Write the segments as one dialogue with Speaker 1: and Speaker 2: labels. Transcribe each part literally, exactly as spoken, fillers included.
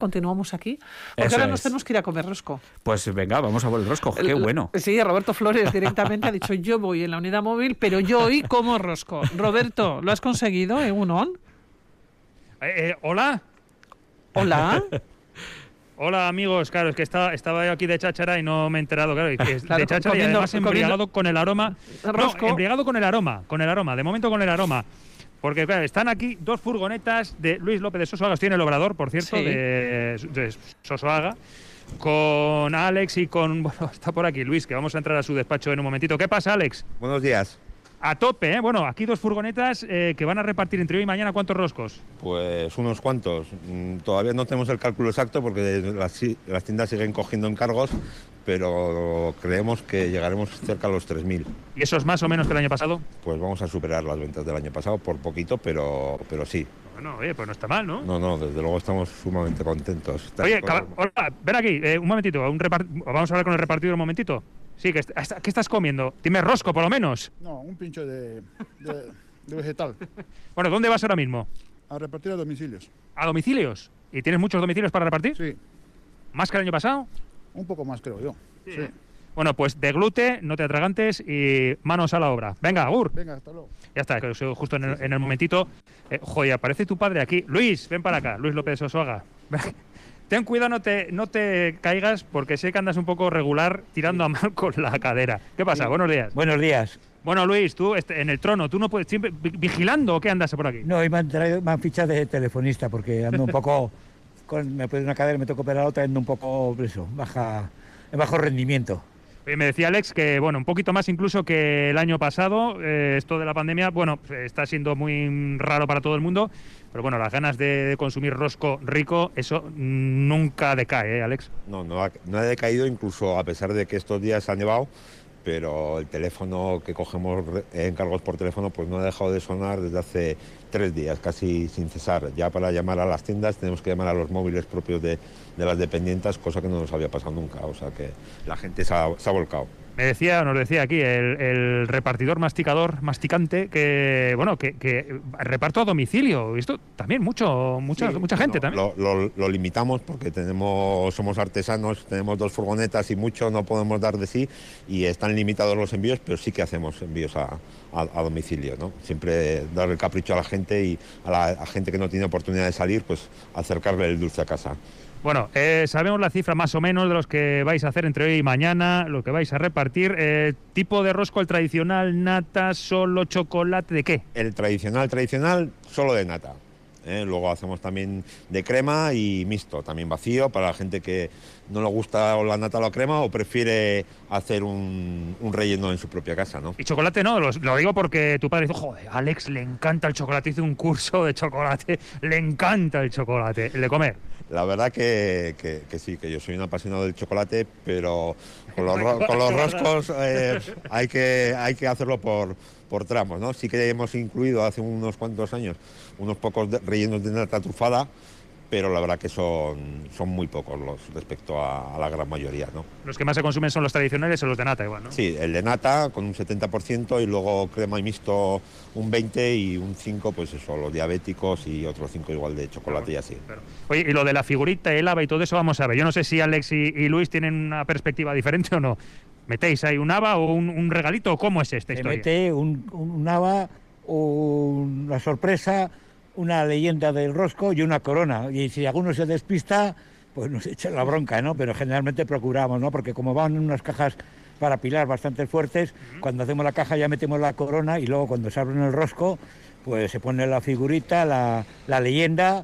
Speaker 1: continuamos aquí, porque
Speaker 2: Eso
Speaker 1: ahora
Speaker 2: es.
Speaker 1: nos tenemos que ir a comer rosco.
Speaker 2: Pues venga, vamos a por el rosco, qué bueno.
Speaker 1: Sí, Roberto Flores directamente ha dicho, yo voy en la unidad móvil, pero yo hoy como rosco. Roberto, ¿lo has conseguido, eh, Unón?
Speaker 3: Eh, eh, ¿Hola?
Speaker 1: Hola.
Speaker 3: Hola, amigos. Claro, es que estaba, estaba yo aquí de cháchara y no me he enterado. Claro, y que es
Speaker 1: Claro,
Speaker 3: de cháchara
Speaker 1: comiendo-
Speaker 3: y además embriagado
Speaker 1: comiendo
Speaker 3: con el aroma.
Speaker 1: rosco.
Speaker 3: No, embriagado con el aroma, con el aroma. De momento con el aroma. Porque, claro, están aquí dos furgonetas de Luis López de Sosoaga. Tiene el obrador, por cierto,
Speaker 1: Sí.
Speaker 3: de, de Sosoaga. Con Alex y con... Bueno, está por aquí Luis, que vamos a entrar a su despacho en un momentito. ¿Qué pasa, Alex?
Speaker 4: Buenos días.
Speaker 3: A tope, ¿eh? Bueno, aquí dos furgonetas eh, que van a repartir entre hoy y mañana. ¿Cuántos roscos?
Speaker 4: Pues unos cuantos. Mm, Todavía no tenemos el cálculo exacto porque las, si- las tiendas siguen cogiendo encargos, pero creemos que llegaremos cerca a los tres mil.
Speaker 3: ¿Y eso es más o menos que el año pasado?
Speaker 4: Pues vamos a superar las ventas del año pasado por poquito, pero, pero sí.
Speaker 3: Bueno, oye, pues no está mal, ¿no?
Speaker 4: No, no, desde luego estamos sumamente contentos. Está-
Speaker 3: Oye, cab- hola, ven aquí, eh, un momentito, un repart- vamos a hablar con el repartidor un momentito. Sí, que est- ¿qué estás comiendo? Dime rosco, por lo menos.
Speaker 5: No, un pincho de, de- de vegetal.
Speaker 3: Bueno, ¿dónde vas ahora mismo?
Speaker 5: A repartir a domicilios.
Speaker 3: ¿A domicilios? ¿Y tienes muchos domicilios para repartir?
Speaker 5: Sí,
Speaker 3: ¿Más que el año pasado?
Speaker 5: un poco más creo yo. Sí.
Speaker 3: Bueno, pues deglute, no te atragantes y manos a la obra. Venga, Agur.
Speaker 5: Venga, hasta luego.
Speaker 3: Ya está, que soy justo en el, en el momentito. Eh, joder, aparece tu padre aquí. Luis, ven para acá. Luis López de Sosoaga. Ten cuidado, no te, no te caigas, porque sé que andas un poco regular tirando a mal con la cadera. ¿Qué pasa? Buenos días.
Speaker 6: Buenos días.
Speaker 3: Bueno, Luis, tú este, en el trono, ¿tú no puedes siempre vi- vigilando o qué andas por aquí?
Speaker 6: No, hoy me han, traído, me han fichado de telefonista porque ando un poco, con, me puse una cadera y me tocó operar la otra, ando un poco, eso, baja, en bajo rendimiento.
Speaker 3: Eh, Me decía Alex que, bueno, un poquito más incluso que el año pasado, eh, esto de la pandemia, bueno, está siendo muy raro para todo el mundo, pero bueno, las ganas de, de consumir rosco rico, eso mm, nunca decae, ¿eh, Alex?
Speaker 4: No, no ha, no ha decaído, incluso a pesar de que estos días ha nevado, pero el teléfono que cogemos, re- encargos por teléfono, pues no ha dejado de sonar desde hace tres días, casi sin cesar. Ya para llamar a las tiendas tenemos que llamar a los móviles propios de, de las dependientas, cosa que no nos había pasado nunca, o sea que la gente se ha, se ha volcado.
Speaker 3: Me decía, nos decía aquí, el, el repartidor masticador, masticante, que, bueno, que, que reparto a domicilio. Esto también, mucho, mucha,
Speaker 4: Sí,
Speaker 3: mucha gente
Speaker 4: no,
Speaker 3: también.
Speaker 4: Lo, lo- lo limitamos porque tenemos, somos artesanos, tenemos dos furgonetas y mucho no podemos dar de sí y están limitados los envíos, pero sí que hacemos envíos a, a- a domicilio, ¿no? Siempre dar el capricho a la gente y a la a gente que no tiene oportunidad de salir, pues acercarle el dulce a casa.
Speaker 3: Bueno, eh, sabemos la cifra más o menos de los que vais a hacer entre hoy y mañana, lo que vais a repartir. Eh, tipo de rosco, el tradicional, nata, solo chocolate, ¿de qué?
Speaker 4: El tradicional, tradicional, solo de nata. ¿eh? Luego hacemos también de crema y mixto, también vacío, para la gente que no le gusta o la nata o la crema o prefiere hacer un, un relleno en su propia casa, ¿no?
Speaker 3: Y chocolate no, lo, lo digo porque tu padre dice, joder, Alex le encanta el chocolate, hice un curso de chocolate, le encanta el chocolate, el de comer.
Speaker 4: La verdad que, que- que sí, que yo soy un apasionado del chocolate, pero con los, ro- con los roscos eh, hay, que, hay que hacerlo por, por tramos, ¿no? Sí que hemos incluido hace unos cuantos años unos pocos de- rellenos de nata trufada, pero la verdad que son, son muy pocos los respecto a, a la gran mayoría, ¿no?
Speaker 3: Los que más se consumen son los tradicionales o los de nata igual, ¿no?
Speaker 4: Sí, el de nata con un setenta por ciento y luego crema y mixto un veinte por ciento y un cinco por ciento, pues eso, los diabéticos y otros cinco igual de chocolate y así.
Speaker 3: Pero- Oye, y lo de la figurita, el haba y todo eso, vamos a ver. Yo no sé si Alex y, y Luis tienen una perspectiva diferente o no. ¿Metéis ahí un haba o un, un regalito o cómo es esta
Speaker 6: Se
Speaker 3: historia?
Speaker 6: mete un, un, un haba, una sorpresa, una leyenda del rosco y una corona. Y si alguno se despista, pues nos echan la bronca, ¿no? Pero generalmente procuramos, ¿no? Porque como van en unas cajas para pilar bastante fuertes, cuando hacemos la caja ya metemos la corona y luego cuando se abre el rosco, pues se pone la figurita, la, la leyenda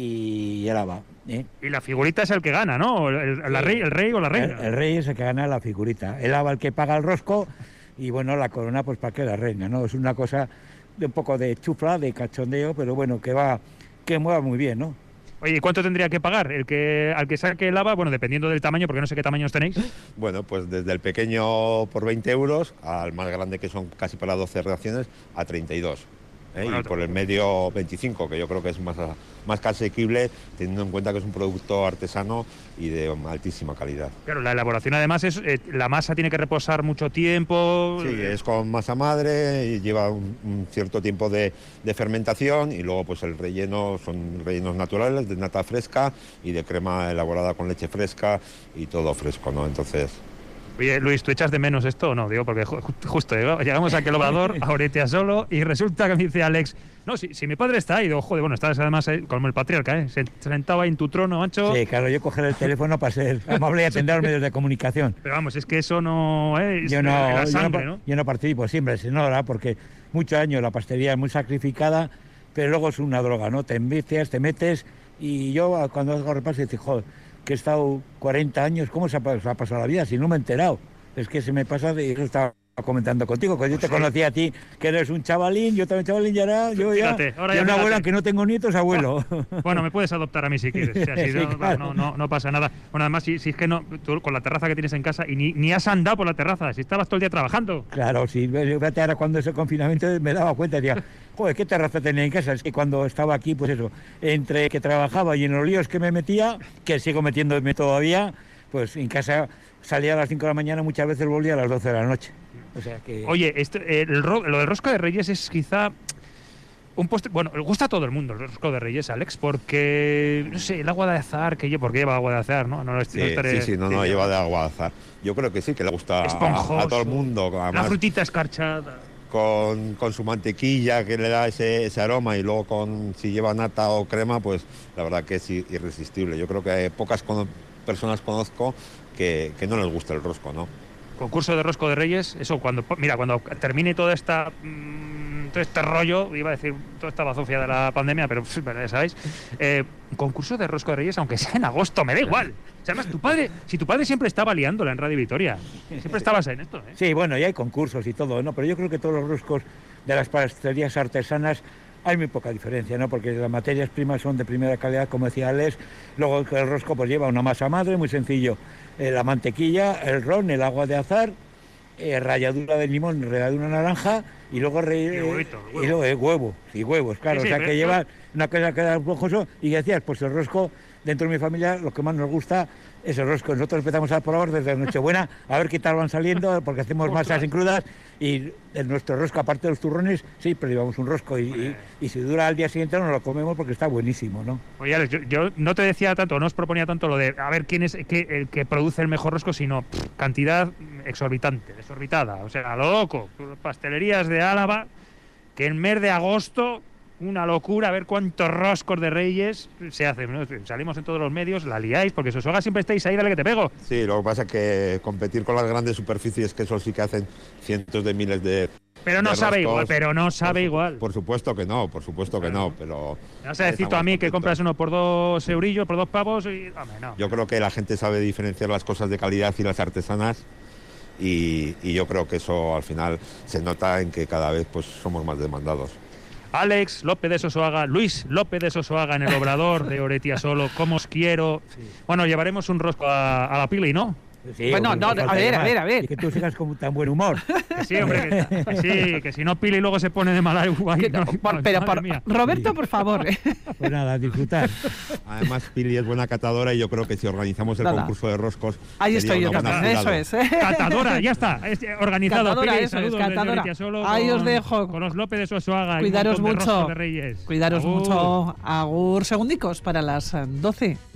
Speaker 6: y el haba, ¿eh?
Speaker 3: Y la figurita es el que gana, ¿no? El, el- la rey, el rey o la reina.
Speaker 6: El, el rey es el que gana la figurita. El haba el que paga el rosco y bueno, la corona pues para que la reina, ¿no? Es una cosa de un poco de chufla, de cachondeo, pero bueno, que va, que mueva muy bien, ¿no?
Speaker 3: Oye, ¿y cuánto tendría que pagar? El que, al que saque el haba, bueno, dependiendo del tamaño, porque no sé qué tamaños tenéis.
Speaker 4: Bueno, pues desde el pequeño por veinte euros al más grande, que son casi para doce raciones, a treinta y dos. ¿eh?
Speaker 3: Bueno,
Speaker 4: y por el medio veinticinco, que yo creo que es más, más asequible, teniendo en cuenta que es un producto artesano y de altísima calidad.
Speaker 3: Claro, la elaboración además es, eh, la masa tiene que reposar mucho tiempo.
Speaker 4: Sí, es con masa madre y lleva un, un cierto tiempo de, de fermentación, y luego pues el relleno son rellenos naturales de nata fresca y de crema elaborada con leche fresca y todo fresco, ¿no? Entonces...
Speaker 3: Oye, Luis, ¿tú echas de menos esto o no? Digo, porque ju justo llegamos a aquel obrador, a Oretia solo, y resulta que me dice Alex, no, si, si mi padre está ahí, digo, joder, bueno, estás además ahí, como el patriarca, ¿eh? Sentado ahí en tu trono, macho.
Speaker 6: Sí, claro, yo coger el teléfono para ser amable y atender a los medios de comunicación.
Speaker 3: Pero vamos, es que eso no es
Speaker 6: yo no,
Speaker 3: la sangre,
Speaker 6: yo no,
Speaker 3: ¿no?
Speaker 6: Yo no participo siempre, se ignora, porque muchos años la pastelería es muy sacrificada, pero luego es una droga, ¿no? Te envicias, te metes, y yo cuando hago repaso digo, joder, que he estado cuarenta años, ¿cómo se ha, se ha pasado la vida si no me he enterado? Es que se me pasa, de, yo estaba comentando contigo, que yo te conocí a ti, que eres un chavalín, yo también chavalín, ya era, yo ya,
Speaker 3: Fíjate, ahora
Speaker 6: ya
Speaker 3: ya
Speaker 6: una
Speaker 3: fíjate.
Speaker 6: abuela que no tengo nietos, abuelo.
Speaker 3: Bueno, me puedes adoptar a mí si quieres. Si así
Speaker 6: Sí,
Speaker 3: no,
Speaker 6: claro.
Speaker 3: no, no, no pasa nada. Bueno, además, si, si es que no, tú con la terraza que tienes en casa, y ni, ni has andado por la terraza, si estabas todo el día trabajando.
Speaker 6: Claro, sí, fíjate, ahora cuando ese confinamiento me daba cuenta, decía, joder, ¿qué terraza tenía en casa? Es que cuando estaba aquí, pues eso, entre que trabajaba y en los líos que me metía, que sigo metiéndome todavía, pues en casa salía a las cinco de la mañana, muchas veces volvía a las doce de la noche. O sea que...
Speaker 3: Oye, esto, el, ro- lo del rosco de Reyes es quizá un postre... Bueno, le gusta a todo el mundo el rosco de Reyes, Alex, porque, no sé, el agua de azahar, que lleva, porque lleva agua de azahar, ¿no? no, no
Speaker 4: Sí,
Speaker 3: no estaré-
Speaker 4: sí, sí, no, no, lleva de agua de azar. Yo creo que sí, que le gusta a,
Speaker 3: Esponjoso.
Speaker 4: a todo el mundo.
Speaker 3: La
Speaker 4: Además,
Speaker 3: frutita escarchada.
Speaker 4: con, con su mantequilla que le da ese, ese aroma, y luego con si lleva nata o crema, pues la verdad que es i- irresistible. Yo creo que pocas cono- personas conozco que, que no les gusta el rosco, ¿no?
Speaker 3: Concurso de rosco de Reyes, eso cuando, mira, cuando termine toda esta, mmm, todo este rollo, iba a decir toda esta bazofia de la pandemia, pero pff, ya sabéis, eh, concurso de rosco de Reyes, aunque sea en agosto, me da igual. O sea, además, tu padre, si tu padre siempre estaba liándola en Radio Vitoria, siempre estabas en esto, ¿eh?
Speaker 6: Sí, bueno, y hay concursos y todo, ¿no? Pero yo creo que todos los roscos de las pastelerías artesanas hay muy poca diferencia, ¿no? Porque las materias primas son de primera calidad, como decía Alex. Luego el rosco pues lleva una masa madre, muy sencillo. Eh, la mantequilla, el ron, el agua de azahar, eh, ralladura de limón, ralladura de naranja, y luego re-
Speaker 3: Y huevito, huevo.
Speaker 6: y luego eh, huevo, y huevos, claro.
Speaker 3: Sí, sí,
Speaker 6: o sea
Speaker 3: pero
Speaker 6: que
Speaker 3: esto-
Speaker 6: lleva una cosa que da esponjoso. Y decías, pues el rosco, dentro de mi familia, lo que más nos gusta es el rosco. Nosotros empezamos a probar desde Nochebuena, a ver qué tal van saliendo, porque hacemos
Speaker 3: Ostras.
Speaker 6: masas en crudas, y en nuestro rosco, aparte de los turrones, sí, pero llevamos un rosco, y, y, y si dura al día siguiente no lo comemos porque está buenísimo, ¿no?
Speaker 3: Oye, Alex, yo, yo no te decía tanto, no os proponía tanto lo de a ver quién es que, el que produce el mejor rosco, sino pff, cantidad exorbitante, desorbitada. O sea, a lo loco. Pastelerías de Álava, que en mes de agosto, una locura, a ver cuántos roscos de Reyes se hacen, ¿no? Salimos en todos los medios, la liáis, porque Sosoga siempre estáis ahí, dale que te pego.
Speaker 4: Sí, lo que pasa es que competir con las grandes superficies, que eso sí que hacen cientos de miles de...
Speaker 3: Pero no
Speaker 4: de
Speaker 3: sabe
Speaker 4: roscos,
Speaker 3: igual, pero no sabe
Speaker 4: por su-
Speaker 3: igual.
Speaker 4: Por supuesto que no, por supuesto que no, pero...
Speaker 3: Me vas a decir tú a mí que
Speaker 4: estamos
Speaker 3: compras
Speaker 4: contentos.
Speaker 3: uno por dos eurillos, por dos pavos y... Hombre, no.
Speaker 4: Yo creo que la gente sabe diferenciar las cosas de calidad y las artesanas, y, y yo creo que eso al final se nota en que cada vez pues somos más demandados.
Speaker 3: Alex López de Sosoaga, Luis López de Sosoaga en el obrador de Oretia Solo, ¿cómo os quiero? Bueno, llevaremos un rosco a, a la Pili, ¿no?
Speaker 6: Sí,
Speaker 1: Bueno,
Speaker 6: porque
Speaker 1: no,
Speaker 6: falta
Speaker 1: a ver, a
Speaker 6: más.
Speaker 1: ver, a ver.
Speaker 6: Y que tú sigas con tan buen humor.
Speaker 3: Que sí, hombre, que, que sí, que si no Pili luego se pone de mala igual.
Speaker 1: Que no, por- pero por, Roberto, por favor. ¿eh?
Speaker 6: Pues nada, disfrutar.
Speaker 4: Además, Pili es buena catadora, y yo creo que si organizamos el
Speaker 1: Nada.
Speaker 4: concurso de roscos...
Speaker 1: Ahí
Speaker 4: sería
Speaker 1: estoy yo
Speaker 4: una buena
Speaker 1: también, eso
Speaker 4: jurado.
Speaker 1: es. ¿eh?
Speaker 3: Catadora, ya está, es organizado.
Speaker 1: Catadora,
Speaker 3: Pili,
Speaker 1: eso es,
Speaker 3: saludos desde
Speaker 1: catadora.
Speaker 3: Oretia Solo
Speaker 1: Ahí
Speaker 3: con-
Speaker 1: os dejo.
Speaker 3: Con los López de Sosoaga. y un
Speaker 1: Cuidaros
Speaker 3: montón de
Speaker 1: mucho.
Speaker 3: roscos de Reyes.
Speaker 1: Cuidaros
Speaker 3: Agur.
Speaker 1: mucho. Agur segundicos para las eh, doce.